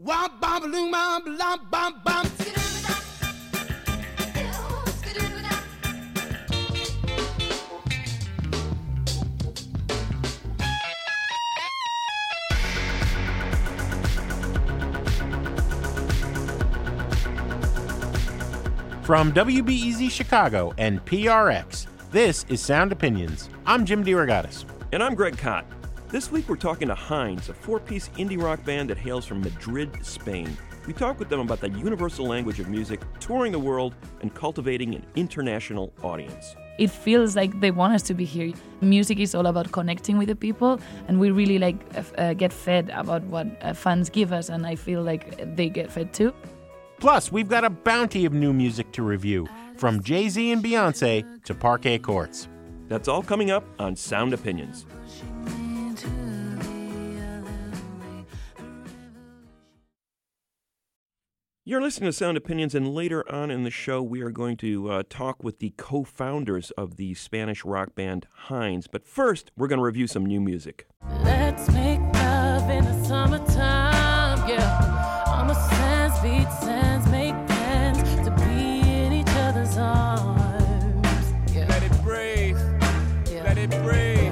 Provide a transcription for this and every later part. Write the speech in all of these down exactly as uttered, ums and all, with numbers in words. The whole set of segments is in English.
Womp bom balloon bom bom bom bom. From W B E Z Chicago and P R X, this is Sound Opinions. I'm Jim DeRogatis. And I'm Greg Kot. This week we're talking to Hinds, a four-piece indie rock band that hails from Madrid, Spain. We talk with them about the universal language of music, touring the world, and cultivating an international audience. It feels like they want us to be here. Music is all about connecting with the people, and we really like uh, get fed about what uh, fans give us, and I feel like they get fed too. Plus, we've got a bounty of new music to review, from Jay-Z and Beyonce to Parquet Courts. That's all coming up on Sound Opinions. You're listening to Sound Opinions, and later on in the show, we are going to uh, talk with the co-founders of the Spanish rock band Hinds. But first, we're going to review some new music. Let's make love in the summertime, yeah. On the sands, beat sands, make plans to be in each other's arms. Yeah. Let it breathe. Yeah. Let it breathe.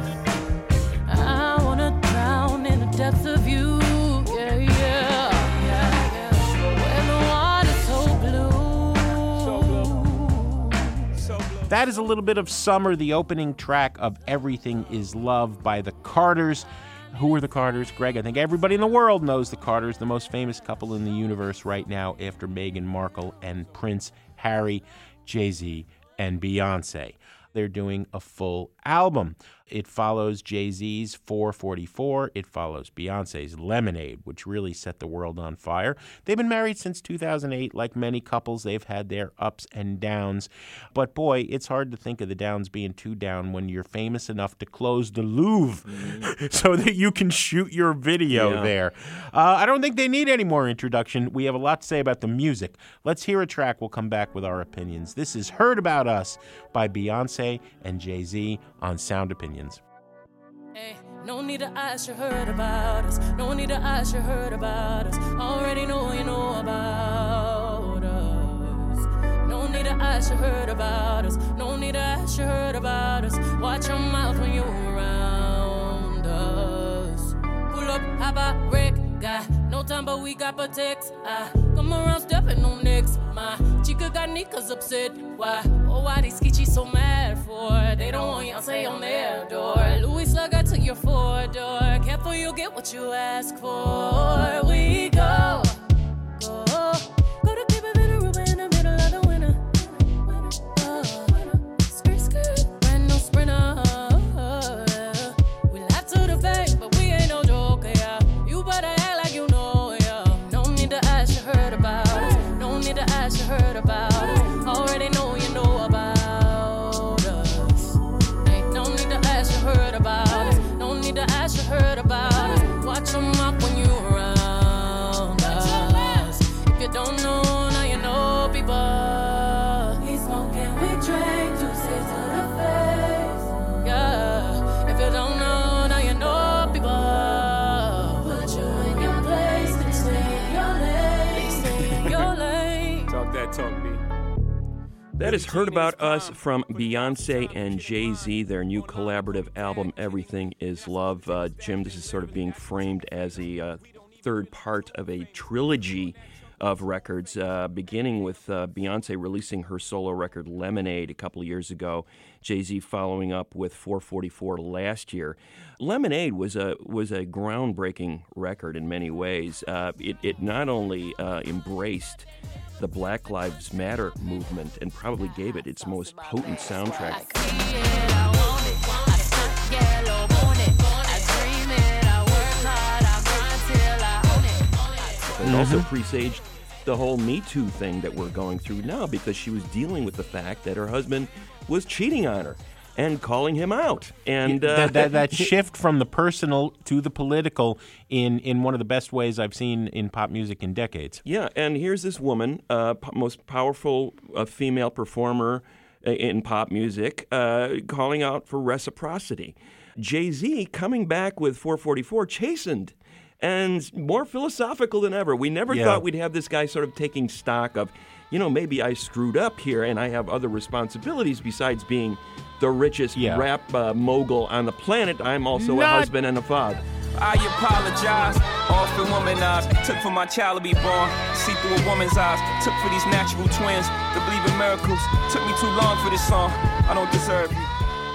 I wanna drown in the depths of you. Yeah, yeah, yeah, yeah. When the water's so blue. So blue. So blue. That is a little bit of Summer, the opening track of Everything Is Love by the Carters. Who are the Carters? Greg, I think everybody in the world knows the Carters, the most famous couple in the universe right now after Meghan Markle and Prince Harry, Jay-Z, and Beyonce. They're doing a full album. It follows Jay-Z's four forty-four. It follows Beyonce's Lemonade, which really set the world on fire. They've been married since two thousand eight. Like many couples, they've had their ups and downs. But boy, it's hard to think of the downs being too down when you're famous enough to close the Louvre mm-hmm. so that you can shoot your video yeah. there. Uh, I don't think they need any more introduction. We have a lot to say about the music. Let's hear a track. We'll come back with our opinions. This is Heard About Us by Beyonce and Jay-Z on Sound Opinions. Hey, no need to ask, you heard about us. No need to ask, you heard about us. Already know you know about us. No need to ask, you heard about us. No need to ask, you heard about us. Watch your mouth when you're around us. Pull up, how about Rick? Got no time, but we got protects. I come around stepping on necks. My chica got niggas upset. Why? Oh, why these sketchy so mad for? They don't want y'all say on their door. Louis Slugger took your four door. Careful, you'll get what you ask for. We go, go, go to keep it in a room in the middle of the winter. Uh, skirt, skirt, brand new sprinter. We laugh to the bank, but we ain't no joker, yeah. You better act like you know, yeah. No need to ask, you heard about us. No need to ask, you heard about us. Already know you know about us. Ain't no need to ask, you heard about us. No need to ask, you heard about us. Watch your mouth when you around us. If you don't know, now you know people. He's smoking, we drink, juice it to the face. Yeah, if you don't know, now you know people. Put you in your place, then stay in your lane. Stay in your lane. Talk that talk, B. That is Heard About Us from Beyonce and Jay-Z, their new collaborative album, Everything Is Love. Uh, Jim, this is sort of being framed as a uh, third part of a trilogy of records, uh, beginning with uh, Beyonce releasing her solo record Lemonade a couple of years ago, Jay-Z following up with four forty-four last year. Lemonade was a was a groundbreaking record in many ways. Uh, it, it not only uh, embraced the Black Lives Matter movement and probably gave it its most potent soundtrack. It mm-hmm. also presaged the whole Me Too thing that we're going through now, because she was dealing with the fact that her husband was cheating on her and calling him out. And uh, that, that, that shift from the personal to the political in, in one of the best ways I've seen in pop music in decades. Yeah, and here's this woman, uh, p- most powerful uh, female performer in pop music, uh, calling out for reciprocity. Jay-Z coming back with four forty-four, Chastened. and more philosophical than ever. We never Yeah. thought we'd have this guy sort of taking stock of, you know, maybe I screwed up here and I have other responsibilities besides being the richest Yeah. rap uh, mogul on the planet. I'm also a Not- husband and a father. I apologize, often womanized. Took for my child to be born, see through a woman's eyes. Took for these natural twins to believe in miracles. Took me too long for this song. I don't deserve you.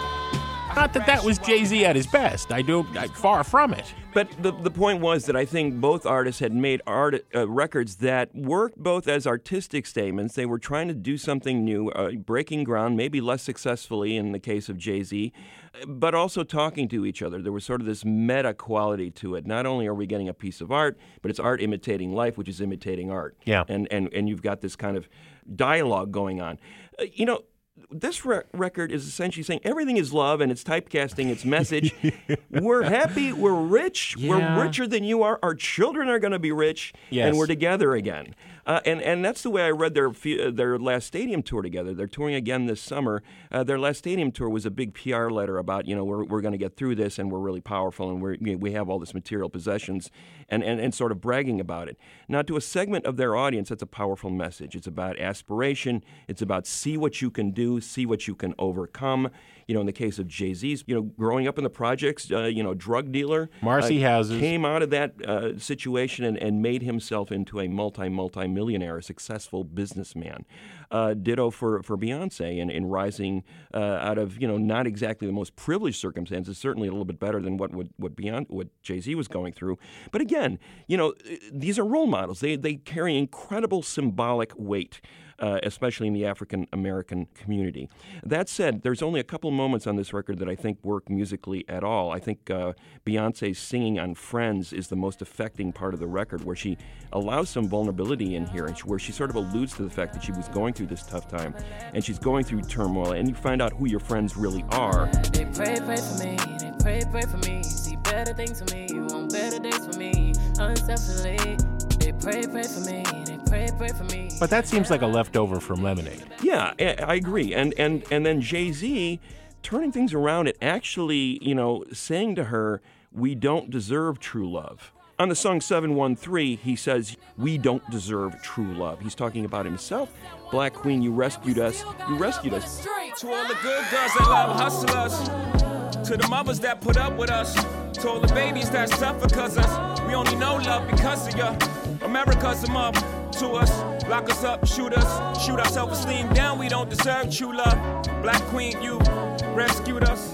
Not that that was Jay-Z at his best. I do, I, far from it. But the the point was that I think both artists had made art uh, records that worked both as artistic statements. They were trying to do something new, uh, breaking ground, maybe less successfully in the case of Jay-Z, but also talking to each other. There was sort of this meta quality to it. Not only are we getting a piece of art, but it's art imitating life, which is imitating art. Yeah. And and and you've got this kind of dialogue going on. Uh, you know. This re- record is essentially saying everything is love, and it's typecasting its message. We're happy, we're rich, Yeah. we're richer than you are. Our children are going to be rich, Yes. and we're together again. Uh, and and that's the way I read their fe- their last stadium tour together. They're touring again this summer. Uh, their last stadium tour was a big P R letter about, you know, we're we're going to get through this, and we're really powerful, and we we we have all this material possessions, and, and and sort of bragging about it. Now, to a segment of their audience, that's a powerful message. It's about aspiration. It's about see what you can do, see what you can overcome. You know, in the case of Jay-Z's, you know, growing up in the projects, uh, you know, drug dealer. Marcy uh, houses. Came out of that uh, situation and, and made himself into a multi, multi-millionaire, a successful businessman. Uh, ditto for, for Beyonce in, in rising uh, out of, you know, not exactly the most privileged circumstances, certainly a little bit better than what what, what, Beyonce, what Jay-Z was going through. But again, you know, these are role models. They, they carry incredible symbolic weight. Uh, especially in the African-American community. That said, there's only a couple moments on this record that I think work musically at all. I think uh, Beyonce's singing on Friends is the most affecting part of the record, where she allows some vulnerability in here, and she, where she sort of alludes to the fact that she was going through this tough time, and she's going through turmoil, and you find out who your friends really are. They pray, pray for me. They pray, pray for me. See better things for me. Want better days for me. Unselfishly. They pray, pray for me. They pray, pray for me. But that seems like a leftover from Lemonade. Yeah, I I agree. And and and then Jay-Z turning things around and actually, you know, saying to her, we don't deserve true love. On the song seven one three, he says, we don't deserve true love. He's talking about himself. Black Queen, you rescued us. You rescued us. To all the good girls that love hustlers, to the mothers that put up with us, to all the babies that suffer cause us. We only know love because of ya. America's a mother to us. Lock us up, shoot us, shoot our self-esteem down. We don't deserve true love. Black Queen, you rescued us.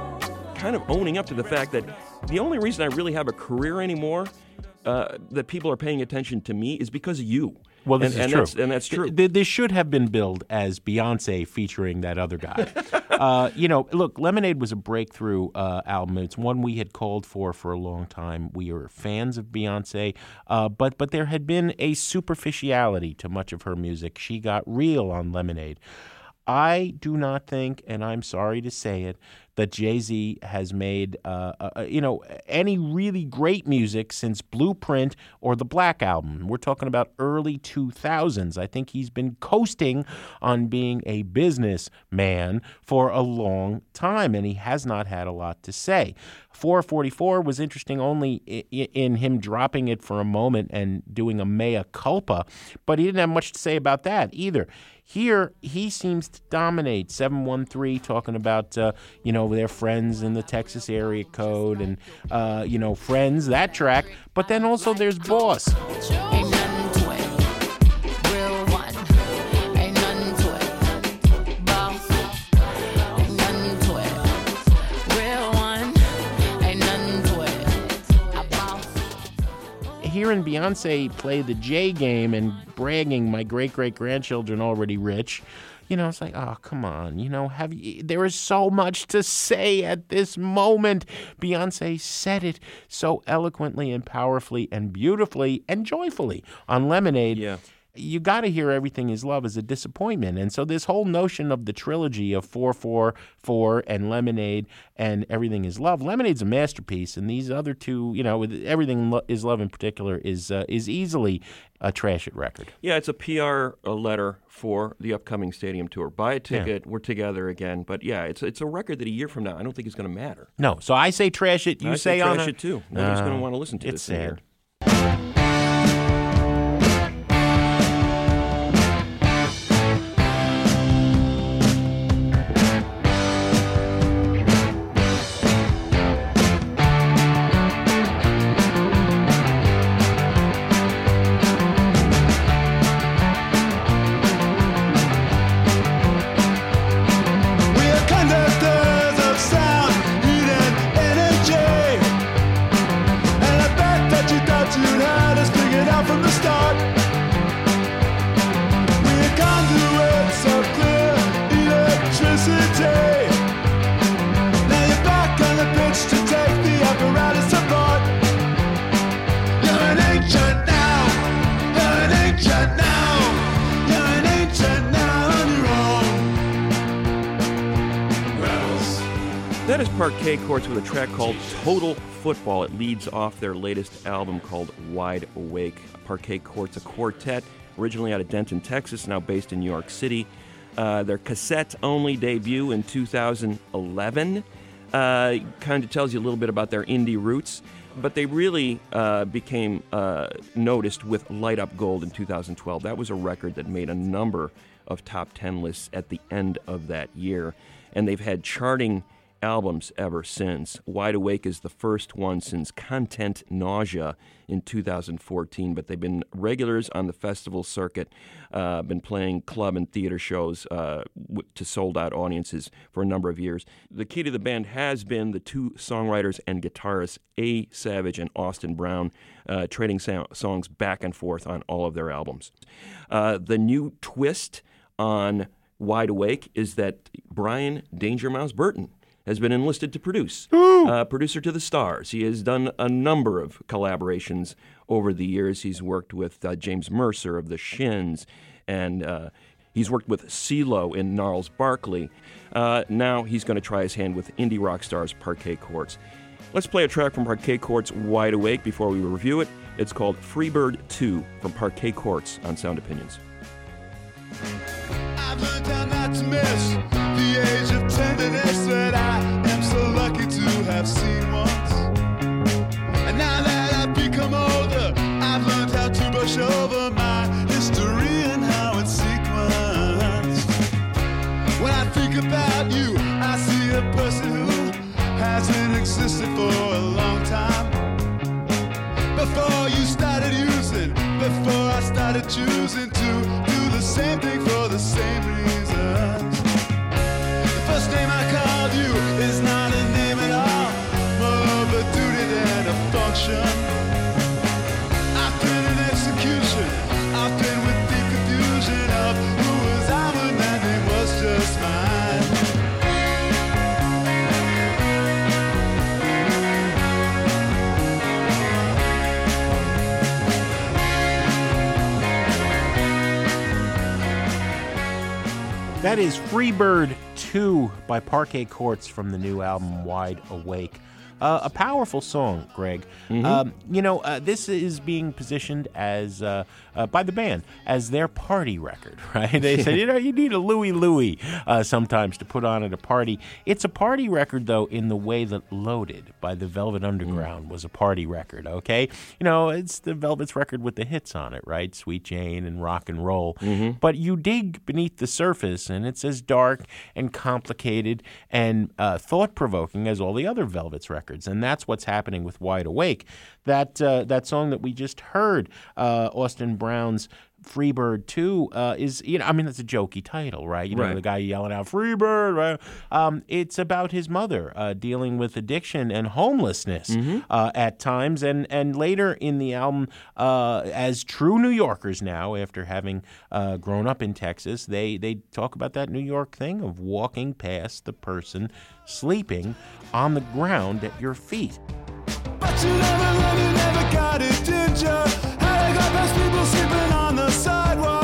Kind of owning up to the fact that the only reason I really have a career anymore, uh, that people are paying attention to me, is because of you. Well, this and, is and true. That's, and that's true. Th- th- this should have been billed as Beyonce featuring that other guy. uh, you know, look, Lemonade was a breakthrough uh, album. It's one we had called for for a long time. We were fans of Beyonce, uh, but but there had been a superficiality to much of her music. She got real on Lemonade. I do not think, and I'm sorry to say it, that Jay-Z has made, uh, uh, you know, any really great music since Blueprint or the Black Album. We're talking about early two thousands. I think he's been coasting on being a businessman for a long time, and he has not had a lot to say. four forty-four was interesting only i- in him dropping it for a moment and doing a mea culpa, but he didn't have much to say about that either. Here, he seems to dominate. seven one three talking about, uh, you know, their friends in the Texas area code and, uh, you know, Friends, that track. But then also there's Boss. Ain't nothing to it. Real one. Ain't nothing to it. Boss. Ain't nothing to it. Real one. Ain't nothing to it. A boss. Hearing Beyonce play the J game and bragging my great-great-grandchildren already rich, you know, it's like, oh, come on. You know, have you, there is so much to say at this moment. Beyonce said it so eloquently and powerfully and beautifully and joyfully on Lemonade. Yeah. you got to hear Everything Is Love as a disappointment. And so this whole notion of the trilogy of four four four and Lemonade and Everything Is Love, Lemonade's a masterpiece, and these other two, you know, with Everything Is Love in particular, is uh, is easily a trash it record. Yeah, it's a P R letter for the upcoming stadium tour. Buy a ticket, yeah. We're together again. But yeah, it's it's a record that a year from now, I don't think it's going to matter. No, so I say trash it, you I say, say on trash a... it too. Nobody's uh, going to want to listen to it's this. It's sad. That is Parquet Courts with a track called Total Football. It leads off their latest album called Wide Awake. Parquet Courts, a quartet, originally out of Denton, Texas, now based in New York City. Uh, their cassette-only debut in two thousand eleven uh, kind of tells you a little bit about their indie roots, but they really uh, became uh, noticed with Light Up Gold in two thousand twelve. That was a record that made a number of top ten lists at the end of that year, and they've had charting albums ever since. Wide Awake is the first one since Content Nausea in two thousand fourteen, but they've been regulars on the festival circuit, uh, been playing club and theater shows uh, w- to sold-out audiences for a number of years. The key to the band has been the two songwriters and guitarists, A. Savage and Austin Brown, uh, trading so- songs back and forth on all of their albums. Uh, the new twist on Wide Awake is that Brian Danger Mouse Burton has been enlisted to produce, uh, producer to the stars. He has done a number of collaborations over the years. He's worked with uh, James Mercer of the Shins, and uh, he's worked with CeeLo in Gnarls Barkley. Uh, now he's going to try his hand with indie rock stars Parquet Courts. Let's play a track from Parquet Courts' Wide Awake before we review it. It's called Freebird two from Parquet Courts on Sound Opinions. I've learned how not to miss the age of tenderness that I am so lucky to have seen once. And now that I've become older, I've learned how to brush over my history and how it's sequenced. When I think about you, I see a person who hasn't existed for a long time. Before you started using, before I started choosing to do the same thing for the same reasons. The first name I called you is not a name at all, more of a duty than a function. I've been in execution, I've been with the confusion of who was I when that name was just mine. That is Freebird two by Parquet Courts from the new album Wide Awake. Uh, a powerful song, Greg. Mm-hmm. Um, you know, uh, this is being positioned as, uh, uh, by the band, as their party record, right? They said, you know, you need a Louie Louie uh, sometimes to put on at a party. It's a party record, though, in the way that Loaded by the Velvet Underground mm. was a party record, okay? You know, it's the Velvet's record with the hits on it, right? Sweet Jane and Rock and Roll. Mm-hmm. But you dig beneath the surface, and it's as dark and complicated and uh, thought-provoking as all the other Velvet's records. And that's what's happening with Wide Awake. That uh, that song that we just heard, uh, Austin Brown's Freebird two, uh, is, you know, I mean, it's a jokey title, right? You know, right. The guy yelling out, Freebird, right? Um, it's about his mother uh, dealing with addiction and homelessness mm-hmm. uh, at times. And, and later in the album, uh, as true New Yorkers now, after having uh, grown up in Texas, they, they talk about that New York thing of walking past the person sleeping on the ground at your feet. But you never learned, you never got it, did ya? How they got past people sleeping on the sidewalk.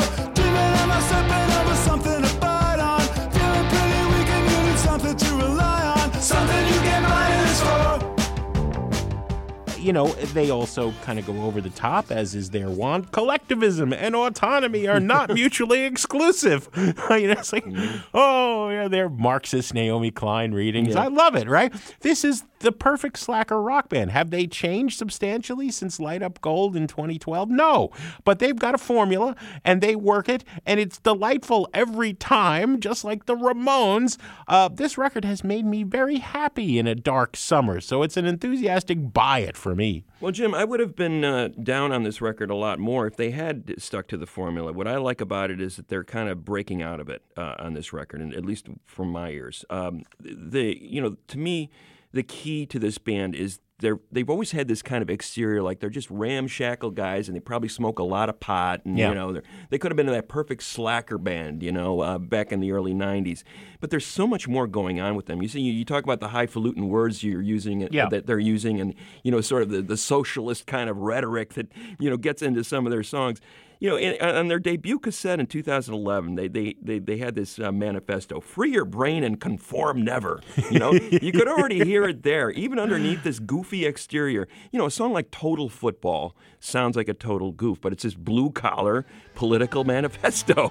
you know, they also kind of go over the top, as is their wont. Collectivism and autonomy are not mutually exclusive. You know, it's like, mm-hmm. oh, yeah, they're Marxist Naomi Klein readings. Yeah. I love it, right? This is the perfect slacker rock band. Have they changed substantially since Light Up Gold in twenty twelve? No, but they've got a formula, and they work it, and it's delightful every time, just like the Ramones. Uh, this record has made me very happy in a dark summer, so it's an enthusiastic buy it for me. Well, Jim, I would have been uh, down on this record a lot more if they had stuck to the formula. What I like about it is that they're kind of breaking out of it uh, on this record, and at least from my ears. Um, they, you know, to me, the key to this band is they're they've always had this kind of exterior, like they're just ramshackle guys, and they probably smoke a lot of pot, and yeah. you know they could have been that perfect slacker band, you know, uh, back in the early nineties. But there's so much more going on with them. You see, you, you talk about the highfalutin words you're using, yeah. that they're using, and you know, sort of the, the socialist kind of rhetoric that you know gets into some of their songs. You know, in, on their debut cassette in two thousand eleven, they they they, they had this uh, manifesto: "Free your brain and conform never." You know, you could already hear it there, even underneath this goofy exterior. You know, a song like "Total Football" sounds like a total goof, but it's this blue collar political manifesto.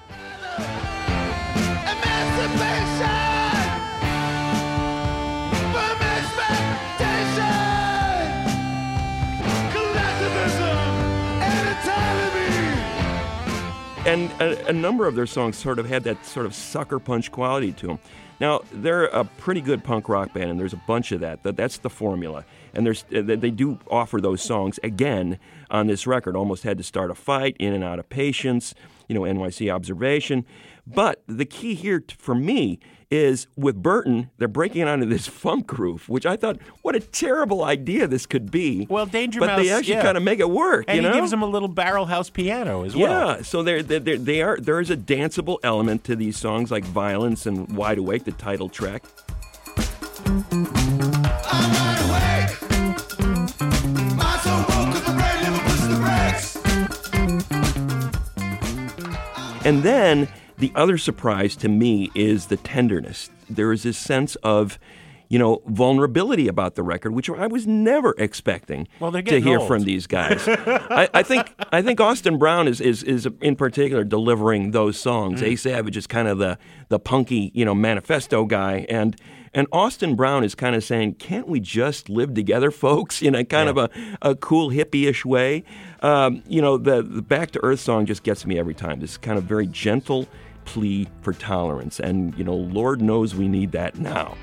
And a, a number of their songs sort of had that sort of sucker punch quality to them. Now, they're a pretty good punk rock band, and there's a bunch of that. That's the formula. And there's they do offer those songs again on this record. Almost Had to Start a Fight, In and Out of Patience, you know, N Y C Observation. But the key here t- for me is with Burton, they're breaking it onto this funk groove, which I thought, what a terrible idea this could be. Well, Danger but Mouse, But they actually yeah. kind of make it work, and you know? he gives them a little barrel house piano as yeah, well. Yeah, so they're, they're, they are, there is a danceable element to these songs like Violence and Wide Awake, the title track. I'm wide awake. My soul woke 'cause my brain never pushed the brakes. And then the other surprise to me is the tenderness. There is this sense of, you know, vulnerability about the record, which I was never expecting well, they're to getting hear old. from these guys. I, I think I think Austin Brown is, is is in particular delivering those songs. Mm. A Savage is kind of the the punky, you know, manifesto guy, and and Austin Brown is kind of saying, "Can't we just live together, folks?" In a kind yeah. of a, a cool hippie-ish way. Um, you know, the the Back to Earth song just gets me every time. This kind of very gentle plea for tolerance, and you know, Lord knows we need that now.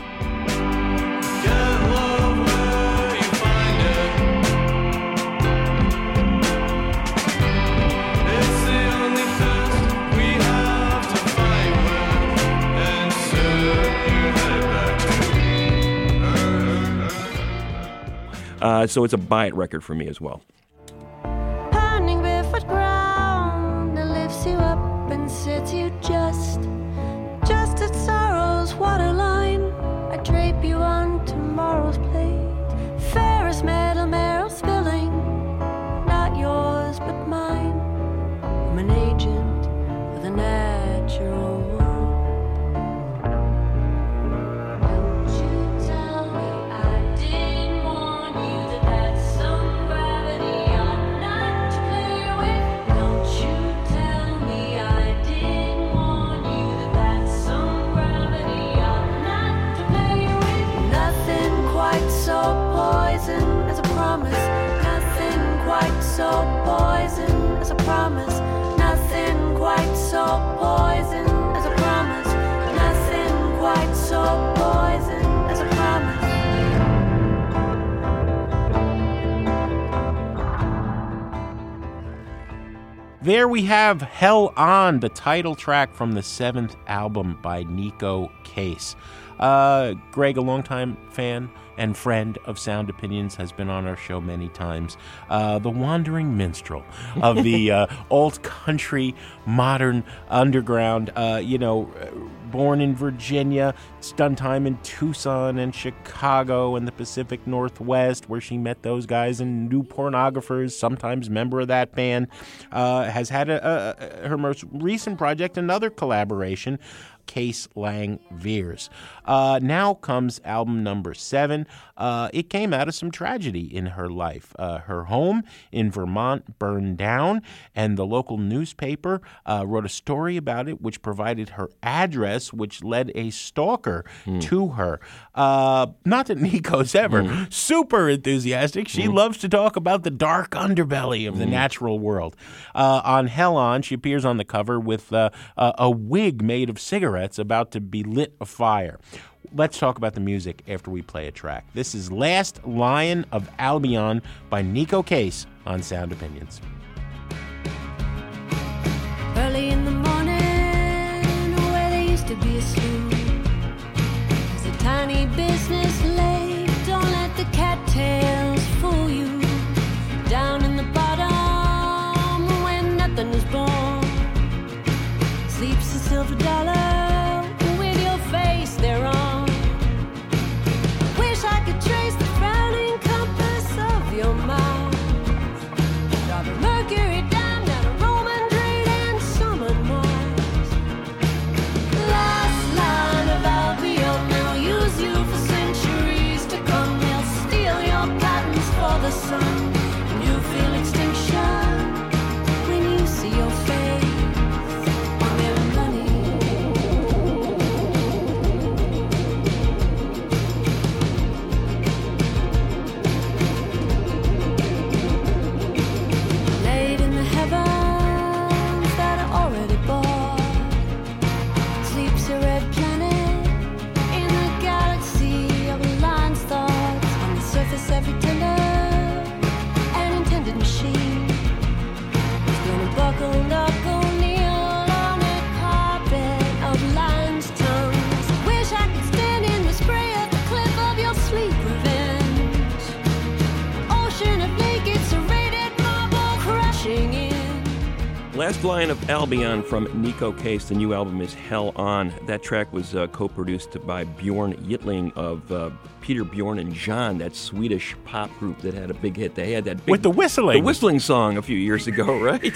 Uh, so it's a buy it record for me as well. Pounding barefoot ground that lifts you up and sets you just, just at sorrow's waterline. I drape you on tomorrow's plate. Ferris metal marrow spilling, not yours but mine. I'm an agent of the natural world. Don't you tell me I didn't warn you that that's some gravity I'm not to play with. Don't you tell me I didn't warn you that that's some gravity I'm not to play with. Nothing quite so poison as a promise. Nothing quite so poison as a promise. Nothing quite so poison as a promise. Nothing quite so poison as a promise. There we have Hell On, the title track from the seventh album by Neko Case. Uh, Greg, a longtime fan and friend of Sound Opinions, has been on our show many times. Uh, the wandering minstrel of the uh, old country, modern underground, uh, you know, born in Virginia, done time in Tucson and Chicago and the Pacific Northwest, where she met those guys and New Pornographers, sometimes member of that band, uh, has had a, a, a, her most recent project, another collaboration Case Lang Veers. Uh, now comes album number seven. Uh, it came out of some tragedy in her life. Uh, her home in Vermont burned down, and the local newspaper uh, wrote a story about it, which provided her address, which led a stalker mm. to her. Uh, not that Nico's ever mm. super enthusiastic. She mm. loves to talk about the dark underbelly of mm. the natural world. Uh, on Hell On, she appears on the cover with uh, a, a wig made of cigarettes about to be lit afire. Let's talk about the music after we play a track. This is Last Lion of Albion by Neko Case on Sound Opinions. Early in the morning, where there used to be a slough, there's a tiny business lake. Don't let the cattails fool you. Down in the bottom, where nothing is born, sleeps a silver dollar with your face thereon. Wish I could trace the frowning compass of your mouth. Drive a Mercury down, down a Roman Street and summon Mars. Last line of Albion, they'll use you for centuries to come. They'll steal your patents for the sun. And you feel extinction when you see your face on their money. Laid in the heavens that are already born, sleeps a red planet in the galaxy of aligned thoughts. On the surface, every tender and intended machine is gonna buckle up, go kneel on a carpet of lion's tongues. Wish I could stand in the spray at the cliff of your sleep revenge. Ocean of naked serrated marble crashing in. Last Lion of Albion from Neko Case. The new album is Hell On. That track was uh, co-produced by Bjorn Yttling of uh, Peter, Bjorn, and John, that Swedish pop group that had a big hit. They had that big, With the whistling. the whistling song a few years ago, right?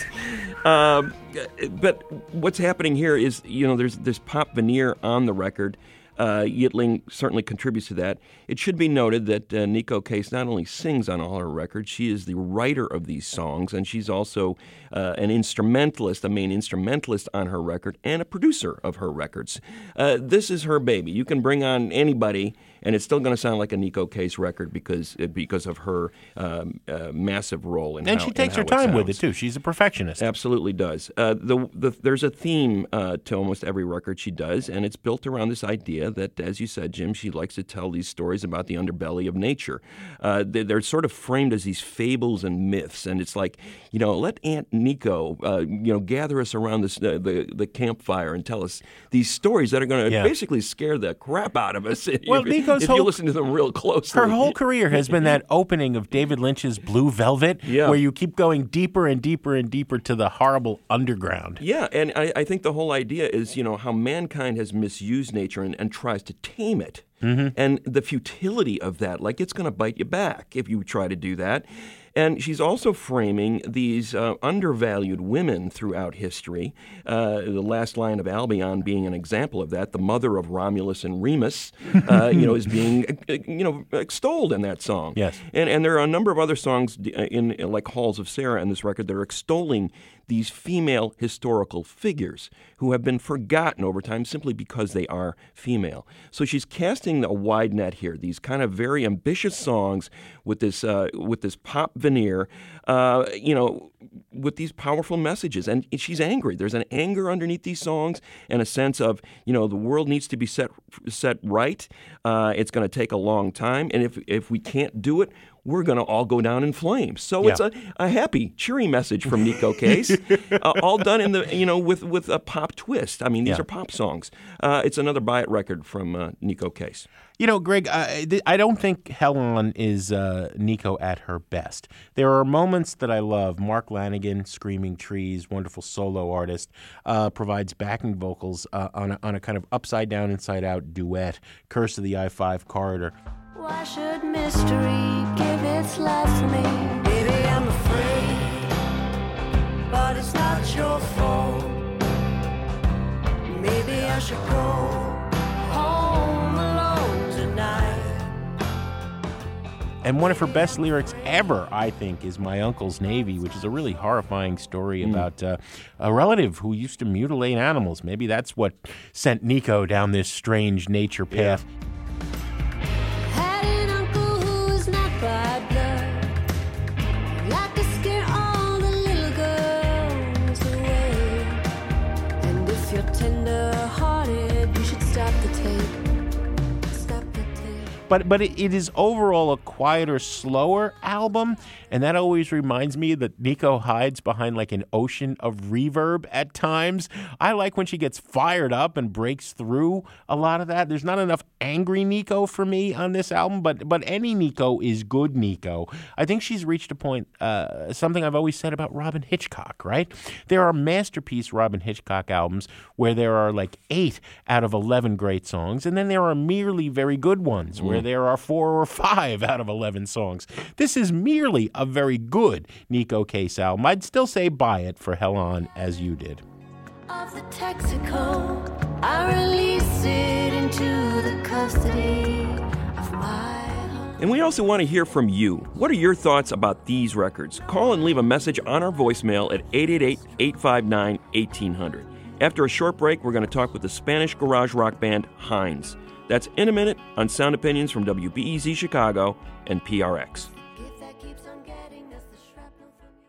um, but what's happening here is, you know, there's this pop veneer on the record. Uh, Yttling certainly contributes to that. It should be noted that uh, Neko Case not only sings on all her records, she is the writer of these songs, and she's also uh, an instrumentalist, a main instrumentalist on her record, and a producer of her records. Uh, this is her baby. You can bring on anybody, and it's still going to sound like a Neko Case record because because of her um, uh, massive role in And how, she takes in her how time with sounds. it, too. She's a perfectionist. Absolutely does. Uh, the, the there's a theme uh, to almost every record she does, and it's built around this idea that, as you said, Jim, she likes to tell these stories about the underbelly of nature. Uh, they, they're sort of framed as these fables and myths, and it's like, you know, let Aunt Neko, uh, you know, gather us around this, uh, the the campfire and tell us these stories that are going to Yeah. basically scare the crap out of us. Well, if, Neko's if whole- you listen to them real closely. Her whole career has been that opening of David Lynch's Blue Velvet, Yeah. where you keep going deeper and deeper and deeper to the horrible underground. Yeah, and I, I think the whole idea is, you know, how mankind has misused nature and, and tries to tame it. Mm-hmm. And the futility of that, like it's going to bite you back if you try to do that. And she's also framing these uh, undervalued women throughout history. Uh, the Last Lion of Albion being an example of that. The mother of Romulus and Remus, uh, you know, is being uh, you know extolled in that song. Yes. And and there are a number of other songs in, in like Halls of Sarah in this record that are extolling these female historical figures who have been forgotten over time simply because they are female. So she's casting a wide net here. These kind of very ambitious songs with this uh, with this pop veneer, uh, you know, with these powerful messages. And she's angry. There's an anger underneath these songs and a sense of, you know, the world needs to be set set right. Uh, it's going to take a long time, and if if we can't do it, we're going to all go down in flames. So Yeah. it's a, a happy, cheery message from Neko Case, uh, all done in the you know with with a pop twist. I mean, these Yeah. are pop songs. Uh, it's another buy it record from uh, Neko Case. You know, Greg, I, th- I don't think Hell On is uh, Neko at her best. There are moments that I love. Mark Lanigan, Screaming Trees, wonderful solo artist, uh, provides backing vocals uh, on, a, on a kind of upside-down, inside-out duet, Curse of the I five Corridor. Why should mystery give its life to me? Maybe I'm afraid, but it's not your fault. Maybe I should go home alone tonight. And one of her best lyrics ever, I think, is My Uncle's Navy, which is a really horrifying story Mm. about uh, a relative who used to mutilate animals. Maybe that's what sent Nico down this strange nature path. Had an uncle who was not by blood, like to scare all the little girls away. And if you're tender-hearted, you should stop the tape. Stop the tape. But but it, it is overall a quieter, slower album, and that always reminds me that Nico hides behind like an ocean of reverb at times. I like when she gets fired up and breaks through a lot of that. There's not enough angry Nico for me on this album, but but any Nico is good Nico. I think she's reached a point, uh, something I've always said about Robin Hitchcock, right? There are masterpiece Robin Hitchcock albums where there are like eight out of eleven great songs, and then there are merely very good ones where there are four or five out of eleven songs. This is merely a very good Nico Case album. I'd still say buy it for Hell On, as you did. Of the Texaco, I release it into the custody of my heart. And we also want to hear from you. What are your thoughts about these records? Call and leave a message on our voicemail at eight eight eight, eight five nine, one eight hundred. After a short break, we're going to talk with the Spanish garage rock band Heinz. That's in a minute on Sound Opinions from W B E Z Chicago and P R X. Gift that keeps on getting us the shrapnel from you.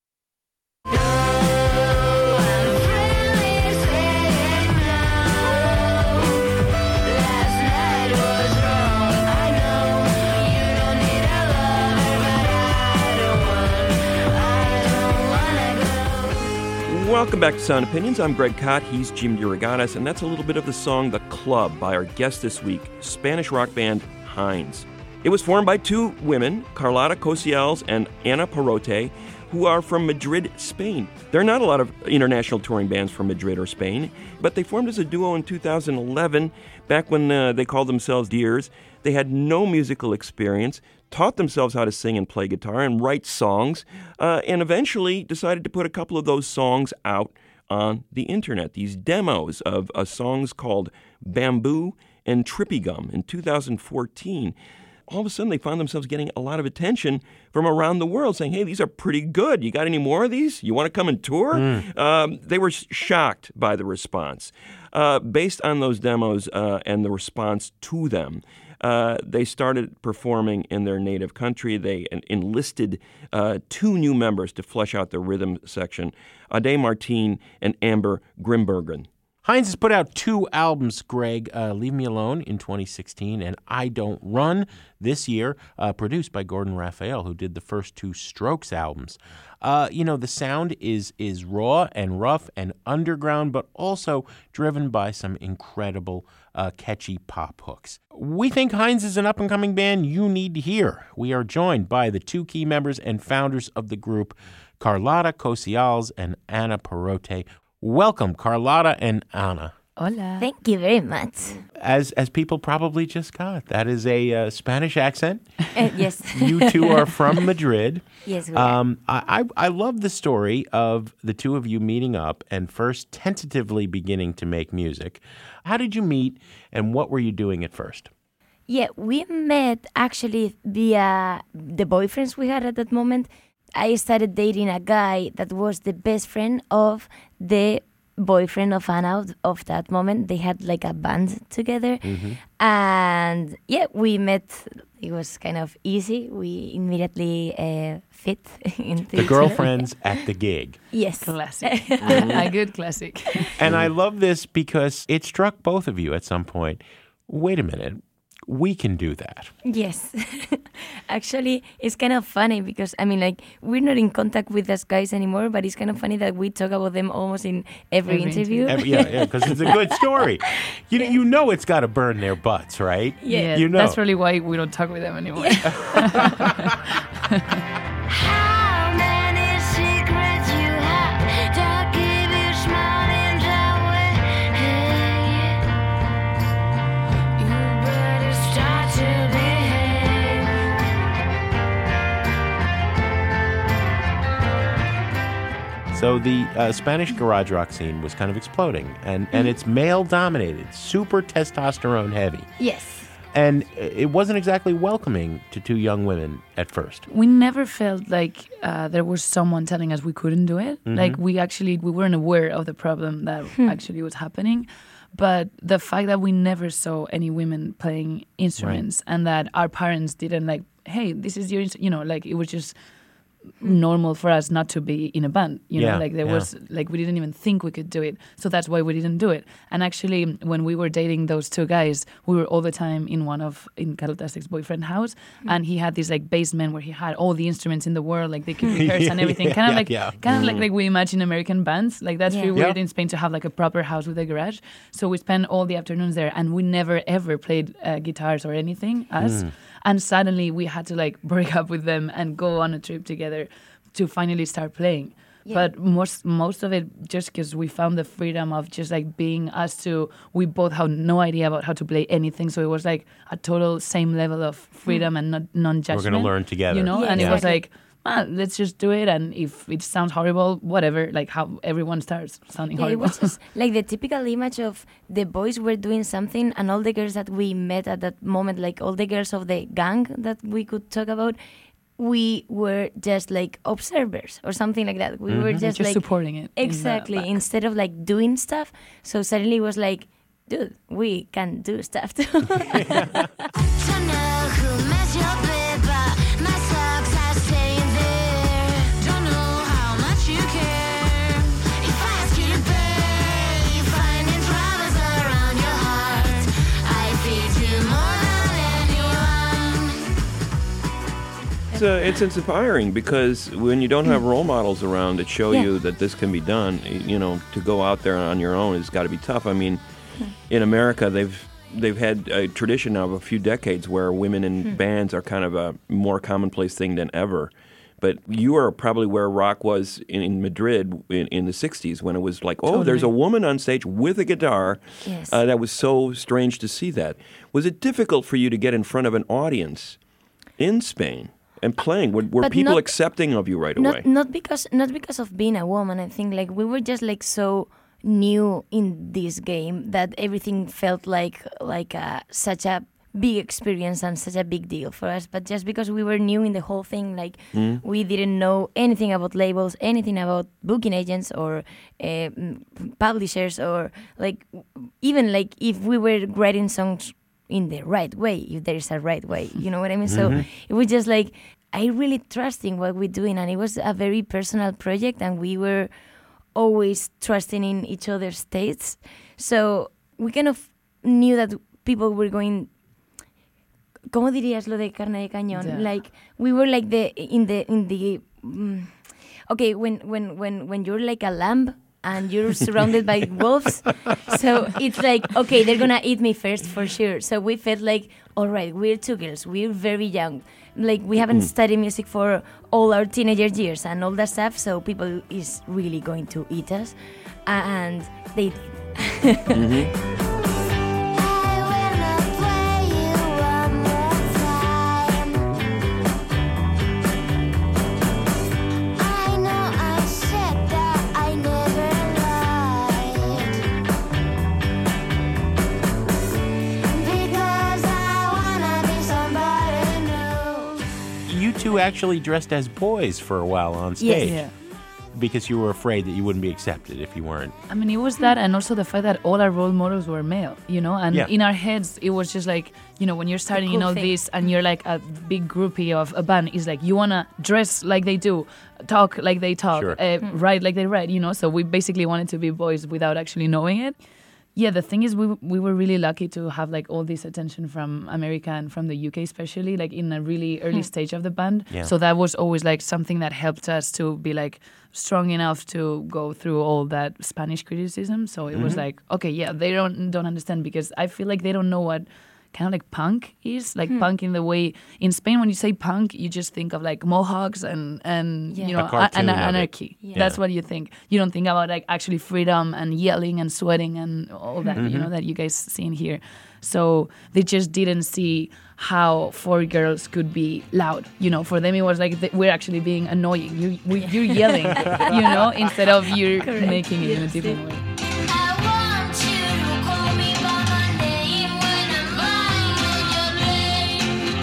Welcome back to Sound Opinions. I'm Greg Kot. He's Jim DeRogatis, and that's a little bit of the song The Club by our guest this week, Spanish rock band Heinz. It was formed by two women, Carlota Cocials and Ana Parrote, who are from Madrid, Spain. There are not a lot of international touring bands from Madrid or Spain, but they formed as a duo in two thousand eleven, back when uh, they called themselves Deers. They had no musical experience, taught themselves how to sing and play guitar and write songs, uh, and eventually decided to put a couple of those songs out on the internet, these demos of uh, songs called Bamboo and Trippy Gum in two thousand fourteen. All of a sudden, they found themselves getting a lot of attention from around the world, saying, hey, these are pretty good. You got any more of these? You want to come and tour? Mm. Um, they were shocked by the response. Uh, based on those demos uh, and the response to them, uh, they started performing in their native country. They en- enlisted uh, two new members to flesh out their rhythm section, Ade Martin and Amber Grimbergen. Heinz has put out two albums, Greg, uh, Leave Me Alone in twenty sixteen and I Don't Run this year, uh, produced by Gordon Raphael, who did the first two Strokes albums. Uh, you know, the sound is is raw and rough and underground, but also driven by some incredible, uh, catchy pop hooks. We think Heinz is an up-and-coming band you need to hear. We are joined by the two key members and founders of the group, Carlota Cocials and Ana Parrote. Welcome, Carlota and Ana. Hola. Thank you very much. As as people probably just got, that is a uh, Spanish accent. Uh, yes. You two are from Madrid. Yes, we are. Um, I, I I love the story of the two of you meeting up and first tentatively beginning to make music. How did you meet, and what were you doing at first? Yeah, we met actually via the boyfriends we had at that moment. I started dating a guy that was the best friend of the boyfriend of Anna of, of that moment. They had like a band together. Mm-hmm. And yeah, we met. It was kind of easy. We immediately uh, fit into The each girlfriends at the gig. Yes. Classic. A good classic. And I love this because it struck both of you at some point. Wait a minute. We can do that. Yes. Actually, it's kind of funny because, I mean, like, we're not in contact with those guys anymore, but it's kind of funny that we talk about them almost in every, Every interview. Every, yeah, yeah, because it's a good story. You you know it's got to burn their butts, right? Yeah, you know. that's really why we don't talk with them anymore. How many secrets you have to keep you smiling that way? You better start to behave. So the uh, Spanish garage rock scene was kind of exploding, and, and it's male-dominated, super testosterone heavy. Yes. And it wasn't exactly welcoming to two young women at first. We never felt like uh, there was someone telling us we couldn't do it. Mm-hmm. Like we actually, we weren't aware of the problem that actually was happening. But the fact that we never saw any women playing instruments and that our parents didn't like, hey, this is your, ins-, you know, like it was just normal for us not to be in a band, you Yeah, know, like there yeah. was, like we didn't even think we could do it. So that's why we didn't do it. And actually, when we were dating those two guys, we were all the time in one of, in Caroltastic's boyfriend house. And he had this like basement where he had all the instruments in the world, like they could rehearse and everything. Kind of Yeah, like, yeah. kind of like, like we imagine American bands. Like that's Yeah. really weird Yeah. in Spain to have like a proper house with a garage. So we spent all the afternoons there and we never ever played uh, guitars or anything, us. And suddenly we had to like break up with them and go on a trip together to finally start playing. Yeah. But most most of it just because we found the freedom of just like being us two. We both had no idea about how to play anything, so it was like a total same level of freedom and not non-judgment. We're gonna learn together. you know. Yeah, and it was exactly. like, ah, let's just do it. And if it sounds horrible, whatever. Like how everyone starts sounding Yeah, it horrible. was just like the typical image of the boys were doing something and all the girls that we met at that moment, like all the girls of the gang that we could talk about, we were just like observers or something like that. We were just, just like supporting it. in the exactly back. instead of like doing stuff. So suddenly it was like, dude, we can do stuff too. Don't know who messed your bed, but my socks are staying there. Don't know how much you care. If I ask you to pay, you finding troubles around your heart. I feed you more than anyone. It's, uh, it's inspiring because when you don't have role models around that show Yeah. you that this can be done, you know, to go out there on your own has got to be tough. I mean, in America, they've they've had a tradition now of a few decades where women in bands are kind of a more commonplace thing than ever. But you are probably where rock was in, in Madrid in, in the sixties when it was like, oh, there's a woman on stage with a guitar. Yes. Uh, that was so strange to see that. Was it difficult for you to get in front of an audience in Spain and playing? Were, were But people not- accepting of you right away? not not because not because of being a woman. I think like we were just like so new in this game that everything felt like like a, such a big experience and such a big deal for us. But just because we were new in the whole thing, like we didn't know anything about labels, anything about booking agents or uh, mm, publishers, or like even like if we were writing songs in the right way, if there is a right way, you know what I mean? So it was just like I really trusting what we're doing, and it was a very personal project, and we were always trusting in each other's tastes. So we kind of knew that people were going. ¿Cómo dirías lo de carne de cañón? Yeah. Like we were like the in the in the. Mm, okay, when when when when you're like a lamb and you're surrounded by wolves, so it's like okay, they're gonna eat me first for sure. So we felt like, all right, we're two girls, we're very young, like we haven't studied music for all our teenager years and all that stuff. So people is really going to eat us, and they did. I wanna play you one more time. I know I said that I never lied, because I wanna be somebody new. You two actually dressed as boys for a while on stage Yeah. because you were afraid that you wouldn't be accepted if you weren't. I mean, it was that, and also the fact that all our role models were male, you know, and Yeah. in our heads, it was just like, you know, when you're starting in cool all thing. this and you're like a big groupie of a band, is like, you want to dress like they do, talk like they talk, Sure. uh, write like they write, you know, so we basically wanted to be boys without actually knowing it. Yeah, the thing is, we we were really lucky to have like all this attention from America and from the U K, especially like in a really early stage of the band. Yeah. So that was always like something that helped us to be like strong enough to go through all that Spanish criticism. So it was like, okay, yeah, they don't don't understand because I feel like they don't know what kind of like punk is, like punk in the way in Spain when you say punk, you just think of like mohawks and and Yeah. you A know cartoon an- of it. anarchy. Yeah. That's what you think. You don't think about like actually freedom and yelling and sweating and all that you know that you guys see in here. So they just didn't see how four girls could be loud. You know, for them it was like th- we're actually being annoying. You we, you're yelling, you know, instead of you're making it in a different way. I want you to call me by my name when I'm lying on your blade.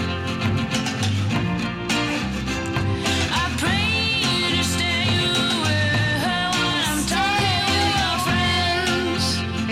I pray you to stay away when I'm talking with your friends.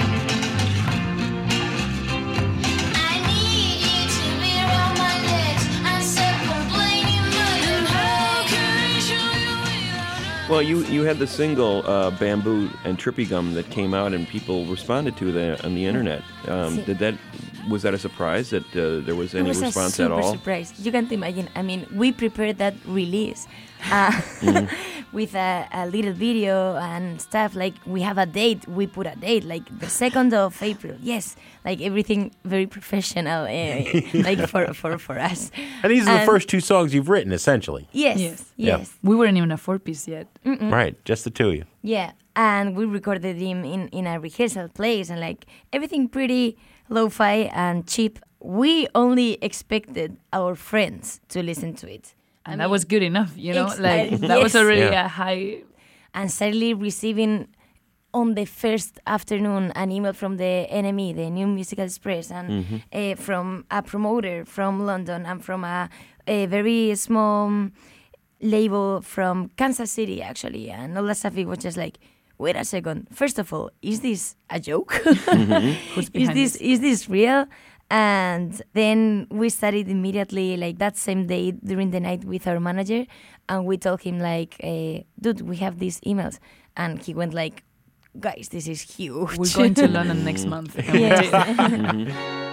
I need you to be around my legs and stop complaining about your how can I show you without Well, you, you had the single uh, Bamboo and Trippy Gum that came out and people responded to the, on the internet. Um, Sí. did that was that a surprise that uh, there was It any was response a at super all? surprise. You can't imagine. I mean, we prepared that release uh, Mm-hmm. with a, a little video and stuff. Like we have a date. We put a date, like the second of April. Yes, like everything very professional, uh, like for, for for us. And these are the And- first two songs you've written, essentially. Yes, Yes. yes, Yeah. We weren't even a four piece yet. Right, just the two of you. yeah. And we recorded him in in a rehearsal place and like everything pretty lo-fi and cheap. We only expected our friends to listen to it. I And that mean, was good enough, you know? ex- Like uh, that was yes. already Yeah. a high and suddenly receiving on the first afternoon an email from the N M E, the New Musical Express, and uh, from a promoter from London and from a, a very small um, label from Kansas City, actually, and all that stuff. It was just like, wait a second. First of all, is this a joke? who's is behind this this. is this real? And then we started immediately, like that same day during the night, with our manager, and we told him like, uh, "Dude, we have these emails," and he went like, "Guys, this is huge." We're going to London next month. And we Yes. did.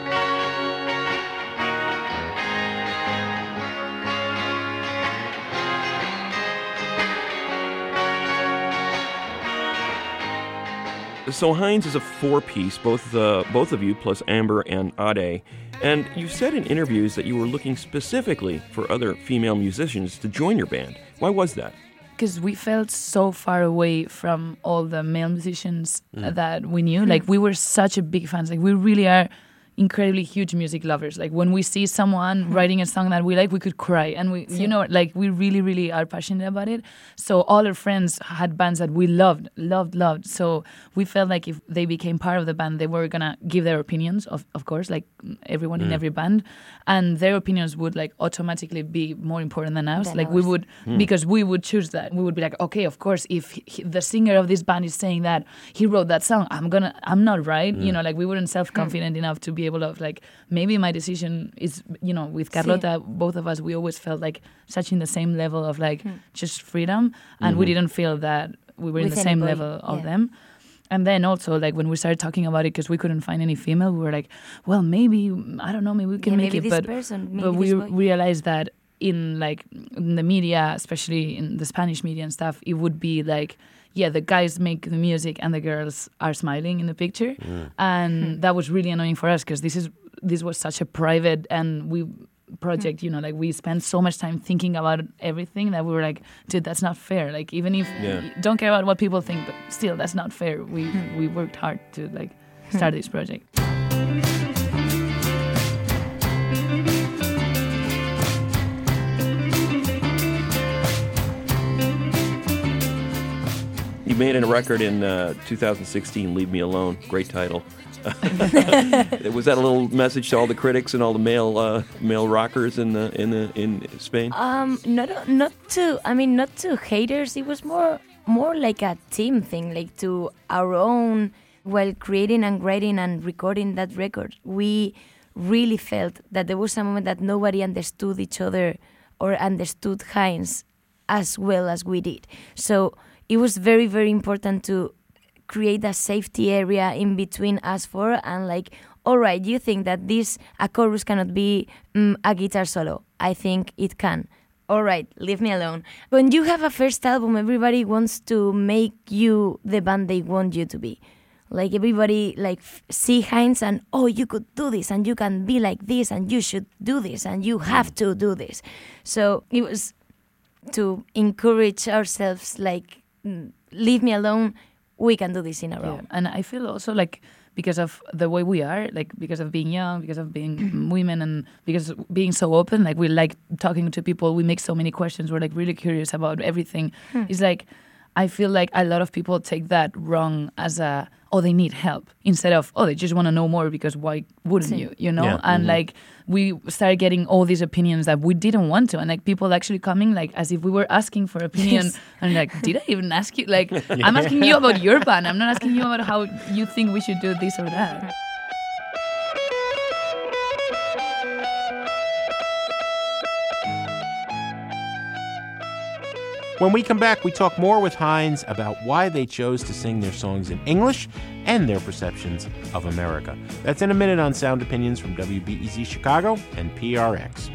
So Heinz is a four-piece, both uh, both of you plus Amber and Ade. And you said in interviews that you were looking specifically for other female musicians to join your band. Why was that? Because we felt so far away from all the male musicians uh, that we knew. Like we were such a big fans. Like we really are incredibly huge music lovers. Like when we see someone writing a song that we like, we could cry. And we, you know, like we really, really are passionate about it. So all our friends had bands that we loved, loved, loved. So we felt like if they became part of the band, they were gonna give their opinions, of of course, like everyone in every band, and their opinions would like automatically be more important than ours. Than like we ours. would, because we would choose that. We would be like, okay, of course, if he, the singer of this band is saying that he wrote that song, I'm gonna, I'm not right. You know, like we weren't self-confident enough to be able to like, maybe my decision is, you know, with Carlota, both of us, we always felt like such in the same level of like just freedom, and we didn't feel that we were in With the same anybody, level of yeah. them. And then also, like, when we started talking about it, because we couldn't find any female, we were like, well, maybe, I don't know, maybe we can Yeah, make maybe it. this But, person, maybe but we this boy. realized that in, like, in the media, especially in the Spanish media and stuff, it would be like, yeah, the guys make the music and the girls are smiling in the picture. And that was really annoying for us, because this is this was such a private and we project, you know, like we spent so much time thinking about everything that we were like, dude, that's not fair. Like even if Yeah. you don't care about what people think, but still that's not fair. We we worked hard to like start this project. You made a record in uh, two thousand sixteen, Leave Me Alone. Great title. Was that a little message to all the critics and all the male uh, male rockers in the in the in Spain? Um, not not to. I mean, not to haters. It was more more like a team thing, like to our own. While creating and writing and recording that record, we really felt that there was a moment that nobody understood each other or understood Heinz as well as we did. So it was very, very important to create a safety area in between us four and like, all right, you think that this a chorus cannot be um, a guitar solo? I think it can. All right, leave me alone. When you have a first album, everybody wants to make you the band they want you to be. Like everybody like f- see Heinz and oh, you could do this and you can be like this and you should do this and you have to do this. So it was to encourage ourselves, like, mm, leave me alone. We can do this in our Yeah. own. And I feel also like because of the way we are, like because of being young, because of being women, and because of being so open, like we like talking to people. We make so many questions. We're like really curious about everything. It's like I feel like a lot of people take that wrong as a oh they need help instead of oh they just want to know more because why wouldn't Sí. you you know Yeah. and like we started getting all these opinions that we didn't want to, and like people actually coming like as if we were asking for opinion. Yes. And like did I even ask you, like I'm asking you about your band, I'm not asking you about how you think we should do this or that. When we come back, we talk more with Heinz about why they chose to sing their songs in English and their perceptions of America. That's in a minute on Sound Opinions from W B E Z Chicago and P R X.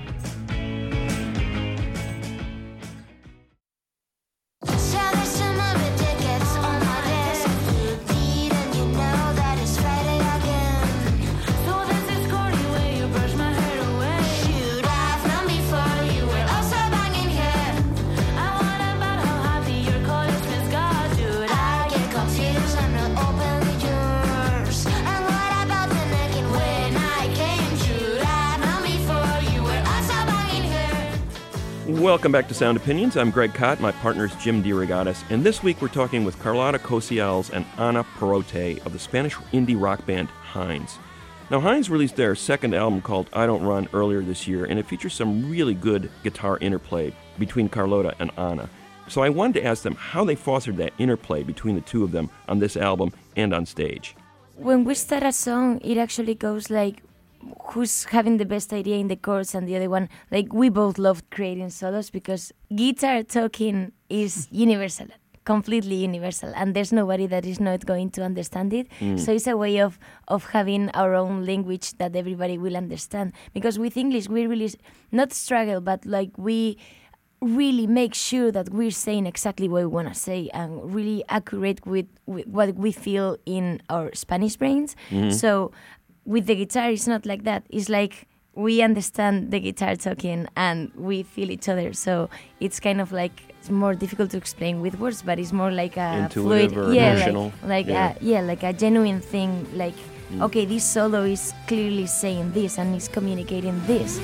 Welcome back to Sound Opinions. I'm Greg Kot. My partner is Jim DeRogatis. And this week we're talking with Carlota Cocials and Ana Perote of the Spanish indie rock band Heinz. Now, Heinz released their second album called I Don't Run earlier this year, and it features some really good guitar interplay between Carlota and Ana. So I wanted to ask them how they fostered that interplay between the two of them on this album and on stage. When we start a song, it actually goes like who's having the best idea in the chorus and the other one. Like we both love creating solos because guitar talking is universal, completely universal, and there's nobody that is not going to understand it. So it's a way of of having our own language that everybody will understand. Because with English we really s- not struggle, but like we really make sure that we're saying exactly what we want to say and really accurate with, with what we feel in our Spanish brains. So with the guitar, it's not like that. It's like we understand the guitar talking and we feel each other. So it's kind of like it's more difficult to explain with words, but it's more like a Intuitive fluid, or yeah, emotional. like, like Yeah. A, yeah, like a genuine thing. Like okay, this solo is clearly saying this and is communicating this.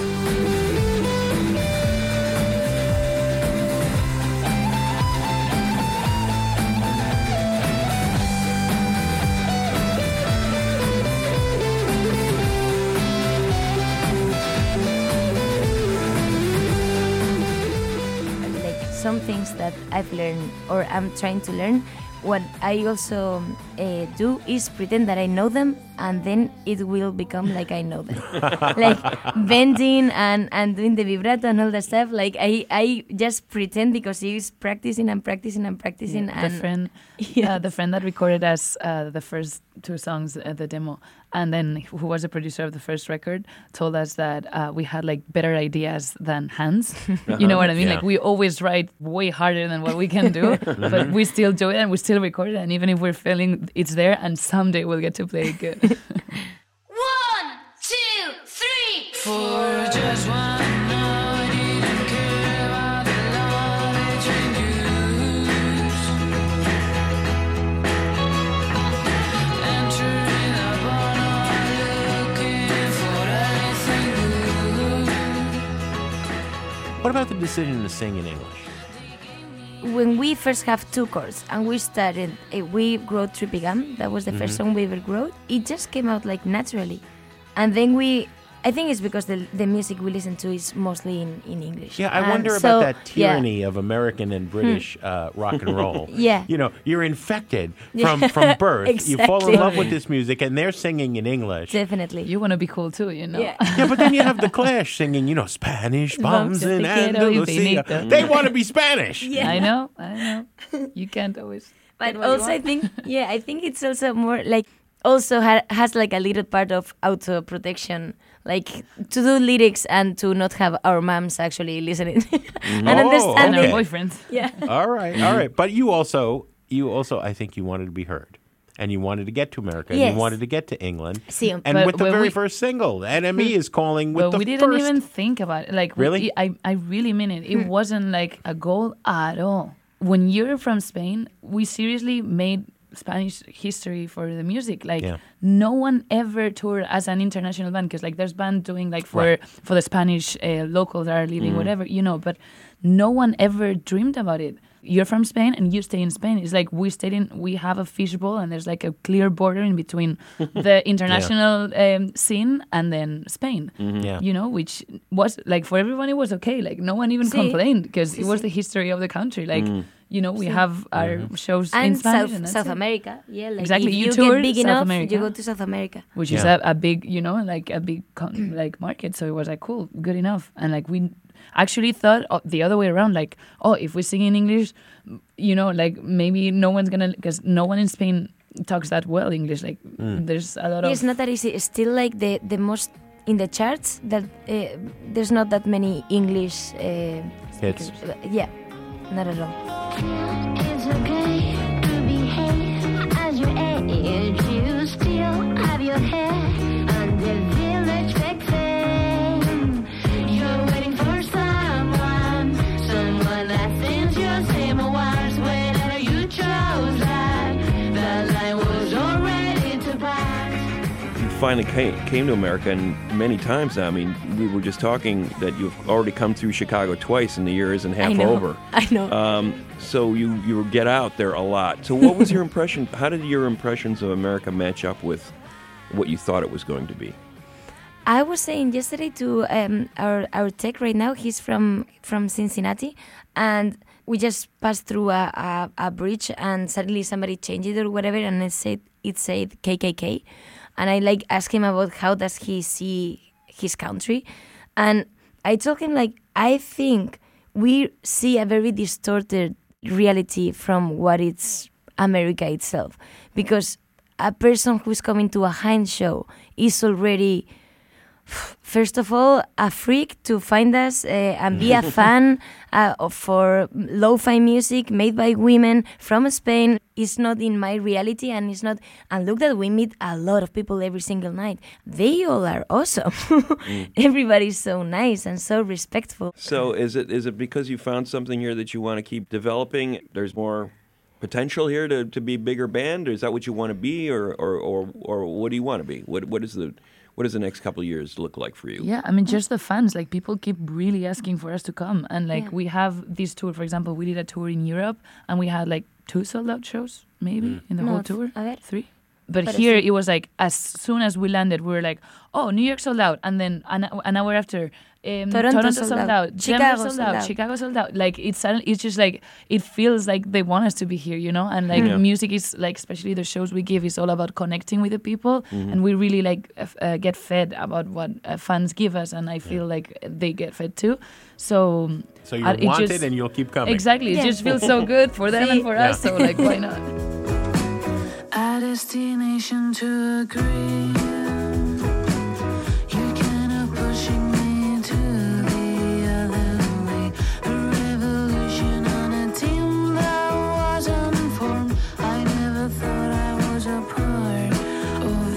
Like some things that I've learned or I'm trying to learn, what I also uh, do is pretend that I know them, and then it will become like I know them. Like bending and, and doing the vibrato and all that stuff. Like I, I just pretend because he's practicing and practicing and practicing. Yeah, and the friend, Yeah. uh, the friend that recorded us uh, the first two songs, uh, the demo, and then who was the producer of the first record, told us that uh, we had like better ideas than Hans. You know what I mean? Yeah. Like we always write way harder than what we can do, but we still do it and we still record it. And even if we're failing, it's there, and someday we'll get to play it good. One, two, three. For just one night, you didn't care about the love that you used. Entering the bar, looking for anything good. What about the decision to sing in English? when we first have two chords and we started, uh, we wrote Tripigam. That was the first song we ever wrote. It just came out like naturally, and then we. I think it's because the the music we listen to is mostly in, in English. Yeah, I And wonder so, about that yeah. tyranny of American and British uh, rock and roll. Yeah. You know, you're infected Yeah. from, from birth. You fall in Exactly. love with this music, and they're singing in English. Definitely. You want to be cool too, you know? Yeah. Yeah, but then you have the Clash singing, you know, Spanish bombs Vamos, in te quiero, Andalusia. infinito. They want to be Spanish. Yeah. I know, I know. You can't always. But get what you also, I want. think, yeah, I think it's also more like, also ha- has like a little part of auto protection, like to do lyrics and to not have our moms actually listening and Oh, and understanding. okay. our boyfriends. Yeah. All right, all right. But you also, you also, I think you wanted to be heard. and you wanted to get to America, and Yes. you wanted to get to England. Sí, and but with the when very we- first single, the N M E is calling with Well, the we didn't first. even think about it. Like, Really? we- I, I really mean it. It wasn't like a goal at all. When you're from Spain, we seriously made Spanish history for the music. Like, Yeah. no one ever toured as an international band because, like, there's band doing like for Right. for the Spanish uh, locals that are living, whatever, you know. But no one ever dreamed about it. You're from Spain and you stay in Spain. It's like we stayed in. We have a fishbowl and there's like a clear border in between the international um, scene and then Spain. Yeah. You know, which was like for everyone it was okay. Like no one even Sí. complained because it Sí, was sí. the history of the country. Like you know, we have our shows in And Spanish South, and that's South it. America, yeah, like Exactly, if you you, toured get big South enough, America. you go to South America. Which is Yeah. a, a big, you know, like a big con- like market. So it was like cool, good enough. And like we actually thought uh, the other way around, like, oh, if we sing in English, you know, like maybe no one's gonna, because no one in Spain talks that well English. Like there's a lot It's of not that easy. It's still like the, the most in the charts that uh, there's not that many English uh, Hits. speakers. Uh, Yeah, not at all. It's okay to behave as your age. You still have your hair and the village fixing. You're waiting for someone, someone that thinks you're same as whenever you chose that. The line was already to pass. You finally came, came to America, and many times now. I mean, we were just talking that you've already come through Chicago twice, and the year isn't half I know. over. I know. Um, so you you get out there a lot. So what was your impression? How did your impressions of America match up with what you thought it was going to be? I was saying yesterday to um, our our tech right now. He's from from Cincinnati, and we just passed through a, a, a bridge, and suddenly somebody changed it or whatever, and it said it said K K K, and I like asked him about how does he see his country, and I told him like I think we see a very distorted reality from what it's America itself, because a person who's coming to a Heinz show is already, first of all, a freak to find us uh, and be a fan uh, of- for lo-fi music made by women from Spain. It's not in my reality, and it's not. And look that we meet a lot of people every single night. They all are awesome. Everybody's so nice and so respectful. So is it is it because you found something here that you want to keep developing? There's more potential here to, to be a bigger band, or is that what you want to be, or or, or, or what do you want to be? What what is the what does the next couple of years look like for you? Yeah, I mean, just the fans. Like, people keep really asking for us to come. And, like, Yeah. we have this tour. For example, we did a tour in Europe, and we had, like, two sold-out shows, maybe, in the No, whole th- tour. a ver. Three. But But here, sí. it was, like, as soon as we landed, we were like, oh, New York sold out. And then an, an hour after, um, Toronto Toronto, sold sold out. out. Chicago Denver sold sold out. out. Chicago sold out. Like, it's suddenly, it's just, like, it feels like they want us to be here, you know? And, like, Yeah. music is, like, especially the shows we give, is all about connecting with the people. And we really, like, f- uh, get fed about what uh, fans give us. And I feel like they get fed too. So, So uh, you're it wanted just- and you'll keep coming. Exactly. It Yeah. just feels so good for them and Sí. for us. So, like, why not? A destination to agree. You're kind of pushing me to the other way. A revolution on a team that wasn't formed. I never thought I was a part of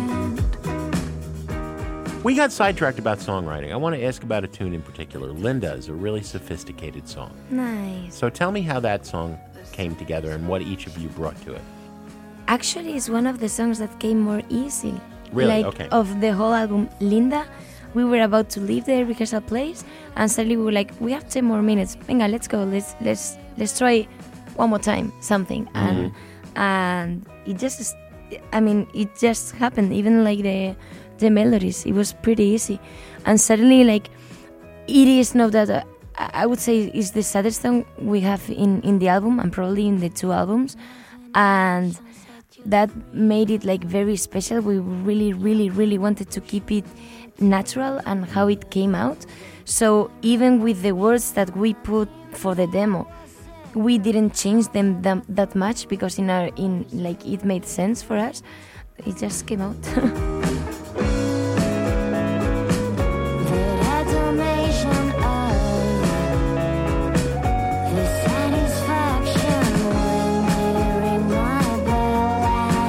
it. We got sidetracked about songwriting. I want to ask about a tune in particular. Linda is a really sophisticated song. Nice. So tell me how that song came together and what each of you brought to it. Actually, it's one of the songs that came more easy. Really? Like, Okay. of the whole album, Linda, we were about to leave the rehearsal place, and suddenly we were like, we have ten more minutes. Venga, let's go. Let's let's let's try one more time something. And and it just, I mean, it just happened. Even like the the melodies, it was pretty easy. And suddenly, like, it is not that. Uh, I I would say it's the saddest song we have in in the album, and probably in the two albums, and that made it like very special. We really, really, really wanted to keep it natural and how it came out. So even with the words that we put for the demo, we didn't change them that, that much because in our in like it made sense for us. It just came out. The detonation of the satisfaction when you ring my bell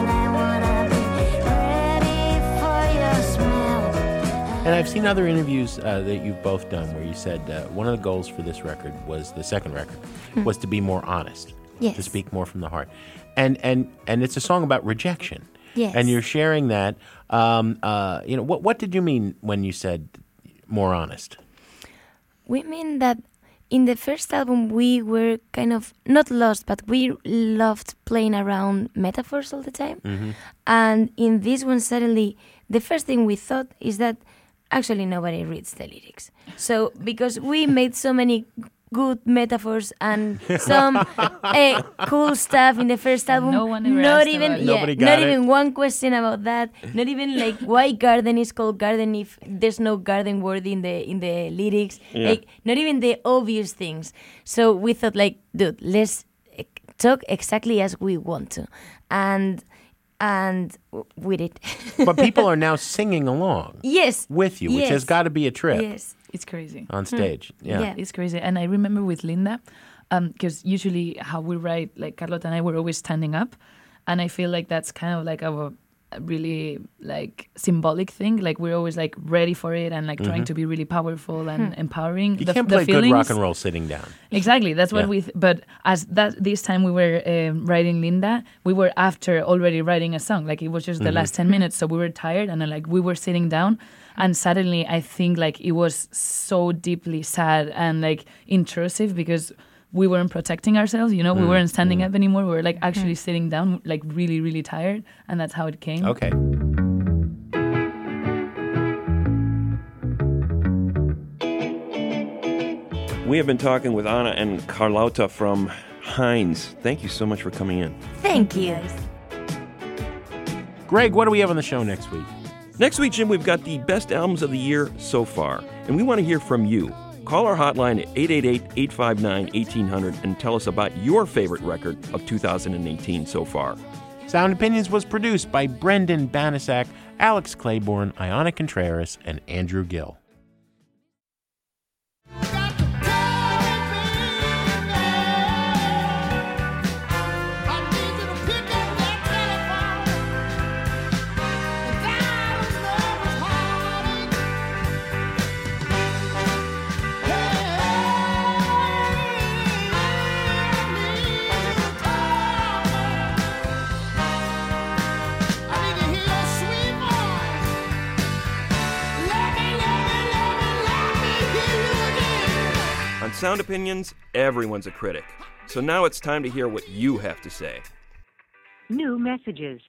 And I've seen other interviews uh, that you've both done where you said uh, one of the goals for this record was the second record was to be more honest, Yes. to speak more from the heart, and and and it's a song about rejection. Yes. And you're sharing that. Um, uh, you know, what what did you mean when you said more honest? We mean that in the first album we were kind of not lost, but we loved playing around metaphors all the time. Mm-hmm. And in this one, suddenly, the first thing we thought is that actually nobody reads the lyrics. So because we made so many good metaphors and some uh, cool stuff in the first album, No one ever not asked even about it. yeah, Nobody got not it. even one question about that. Not even like why garden is called garden if there's no garden word in the in the lyrics. Yeah. Like not even the obvious things. So we thought like, dude, let's eh, talk exactly as we want to, and and w- we did. But people are now singing along Yes. with you, which has Yes. got to be a trip Yes. It's crazy. on stage. Yeah. Yeah. It's crazy. And I remember with Linda, because usually how we write, like Carlota and I were always standing up. And I feel like that's kind of like a, a really like symbolic thing. Like we're always like ready for it and like trying to be really powerful and empowering. You the, can't the play good feelings. rock and roll sitting down. Exactly. That's what Yeah. we. Th- but as that this time we were um, writing Linda, we were after already writing a song. Like it was just the last ten minutes, so we were tired and then, like we were sitting down, and suddenly I think like it was so deeply sad and like intrusive because we weren't protecting ourselves. You know, we weren't standing up anymore. We were like actually sitting down, like really, really tired, and that's how it came. Okay. We have been talking with Anna and Carlota from Heinz. Thank you so much for coming in. Thank you. Greg, what do we have on the show next week? Next week, Jim, we've got the best albums of the year so far, and we want to hear from you. Call our hotline at eight eight eight, eight five nine, one eight hundred and tell us about your favorite record of two thousand eighteen so far. Sound Opinions was produced by Brendan Banasak, Alex Claiborne, Iona Contreras, and Andrew Gill. On Sound Opinions, everyone's a critic. So now it's time to hear what you have to say. New messages.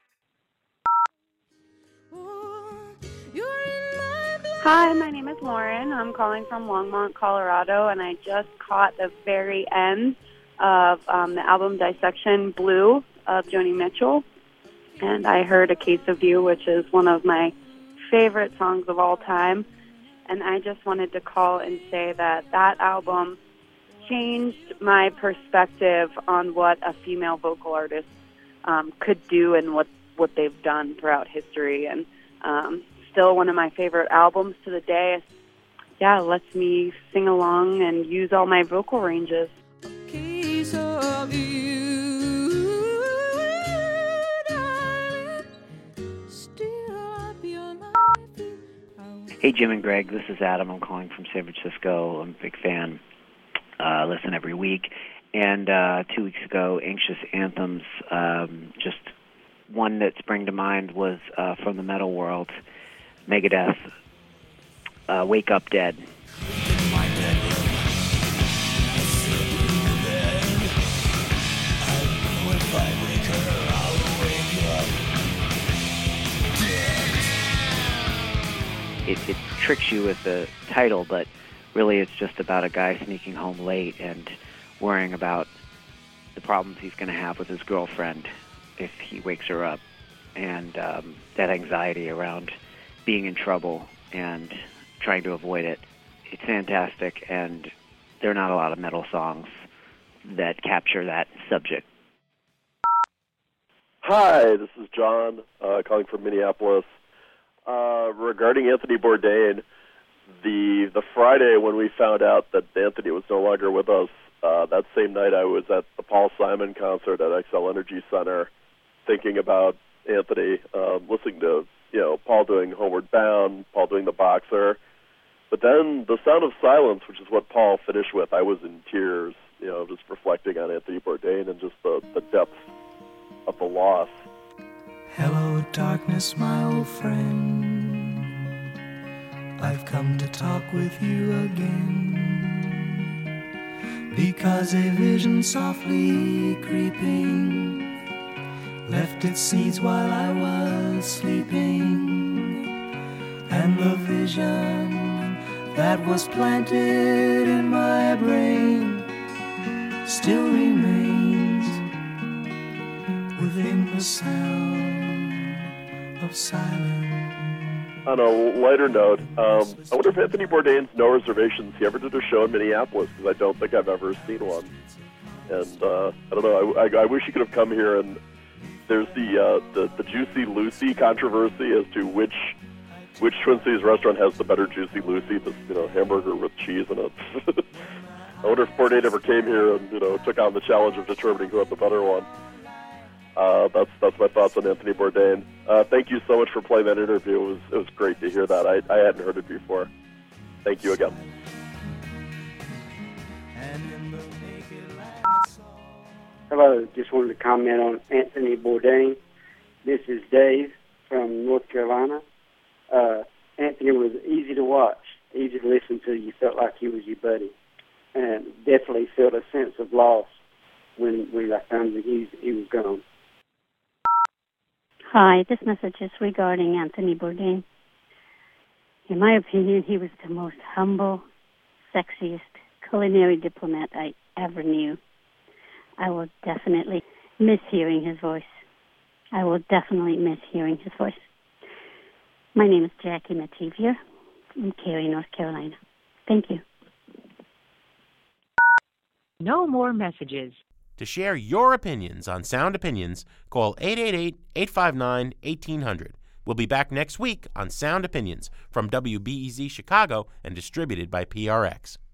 Hi, my name is Lauren. I'm calling from Longmont, Colorado, and I just caught the very end of um, the album Dissection Blue of Joni Mitchell. And I heard A Case of You, which is one of my favorite songs of all time. And I just wanted to call and say that that album changed my perspective on what a female vocal artist um, could do and what, what they've done throughout history. And um, still one of my favorite albums to the day. Yeah, lets me sing along and use all my vocal ranges. Case of you, darling, still I'll be on my feet. Hey, Jim and Greg, this is Adam. I'm calling from San Francisco. I'm a big fan. Uh, listen every week. And uh, two weeks ago, Anxious Anthems, um, just one that sprang to mind was uh, from the metal world, Megadeth, uh, Wake Up Dead. It, it tricks you with the title, but really it's just about a guy sneaking home late and worrying about the problems he's going to have with his girlfriend if he wakes her up, and um, that anxiety around being in trouble and trying to avoid it. It's fantastic, and there are not a lot of metal songs that capture that subject. Hi, this is John, uh, calling from Minneapolis. Uh, regarding Anthony Bourdain, the the Friday when we found out that Anthony was no longer with us, uh, that same night I was at the Paul Simon concert at Xcel Energy Center, thinking about Anthony, um, listening to you know, Paul doing Homeward Bound, Paul doing The Boxer. But then The Sound of Silence, which is what Paul finished with, I was in tears, you know, just reflecting on Anthony Bourdain and just the, the depth of the loss. Hello, darkness, my old friend. I've come to talk with you again, because a vision softly creeping left its seeds while I was sleeping, and the vision that was planted in my brain still remains within the sound of silence. On a lighter note, um, I wonder if Anthony Bourdain's No Reservations, he ever did a show in Minneapolis, because I don't think I've ever seen one. And uh, I don't know, I, I, I wish he could have come here. And there's the, uh, the the Juicy Lucy controversy as to which which Twin Cities restaurant has the better Juicy Lucy, this you know hamburger with cheese in it. I wonder if Bourdain ever came here and you know took on the challenge of determining who had the better one. Uh, that's that's my thoughts on Anthony Bourdain. Uh, thank you so much for playing that interview. It was it was great to hear that. I, I hadn't heard it before. Thank you again. Hello, just wanted to comment on Anthony Bourdain. This is Dave from North Carolina. Uh, Anthony was easy to watch, easy to listen to. You felt like he was your buddy, and definitely felt a sense of loss when when I found that he he was gone. Hi, this message is regarding Anthony Bourdain. In my opinion, he was the most humble, sexiest culinary diplomat I ever knew. I will definitely miss hearing his voice. I will definitely miss hearing his voice. My name is Jackie Mativier from Cary, North Carolina. Thank you. No more messages. To share your opinions on Sound Opinions, call eight eight eight, eight five nine, one eight zero zero. We'll be back next week on Sound Opinions from W B E Z Chicago and distributed by P R X.